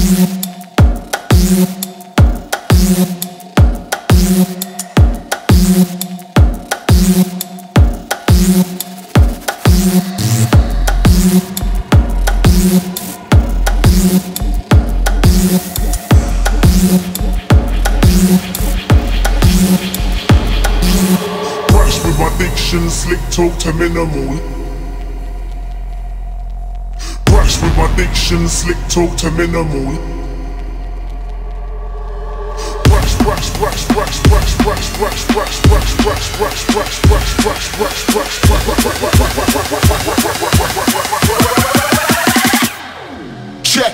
Brush with my diction, slick talk to minimal. Brush with my diction, slick talk to minimal. Brush, brush, brush, brush, brush, brush, brush, brush, brush, brush, brush, brush, brush, brush, brush, brush. Check.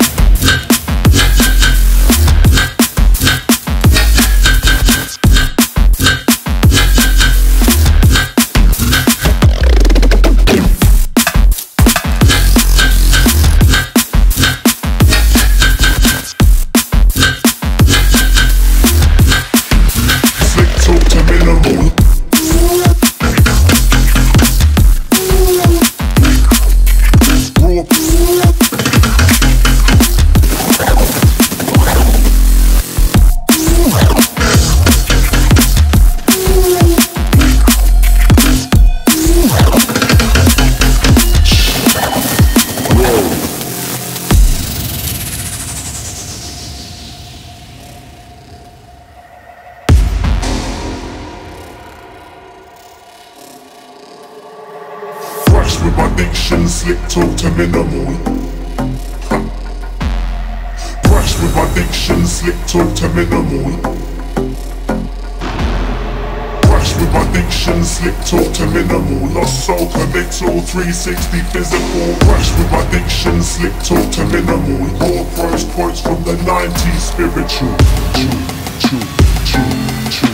With my diction, slick talk to minimal. Brush with my diction, slick talk to minimal. Brush with my diction, slick talk to minimal. Lost soul connects all 360 physical. Brush with my diction, slick talk to minimal. Raw prose quotes from the 90s spiritual.